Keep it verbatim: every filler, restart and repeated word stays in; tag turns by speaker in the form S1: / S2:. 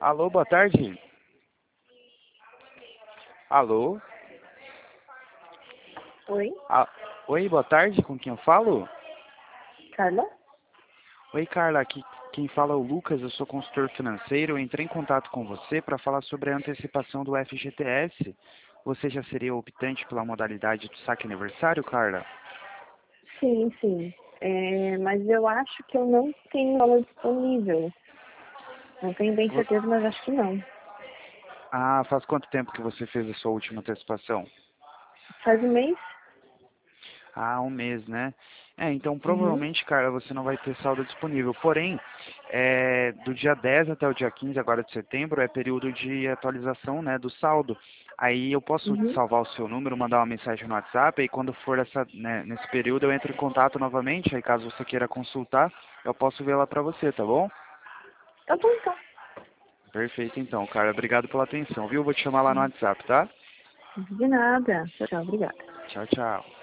S1: Alô, boa tarde. Alô?
S2: Oi,
S1: Ah, oi, boa tarde, com quem eu falo?
S2: Carla?
S1: Oi, Carla, aqui quem fala é o Lucas, eu sou consultor financeiro. Eu entrei em contato com você para falar sobre a antecipação do F G T S. Você já seria optante pela modalidade do saque aniversário, Carla?
S2: Sim, sim. É, mas eu acho que eu não tenho aula disponível. Não tenho bem
S1: Vo-
S2: certeza, mas acho que não.
S1: Ah, faz quanto tempo que você fez a sua última antecipação?
S2: Faz um mês?
S1: Ah, um mês, né? É, então
S2: Uhum.
S1: provavelmente, cara, você não vai ter saldo disponível. Porém, é, do dia dez até o dia quinze agora de setembro, é período de atualização, né, do saldo. Aí eu posso
S2: Uhum.
S1: salvar o seu número, mandar uma mensagem no WhatsApp, e quando for essa, né, nesse período eu entro em contato novamente, aí caso você queira consultar, eu posso ver lá pra você, tá bom?
S2: Tá bom, então.
S1: Perfeito, então, cara. Obrigado pela atenção, viu? Vou te chamar lá no WhatsApp, tá?
S2: De nada. Tchau, tchau. Obrigada.
S1: Tchau, tchau.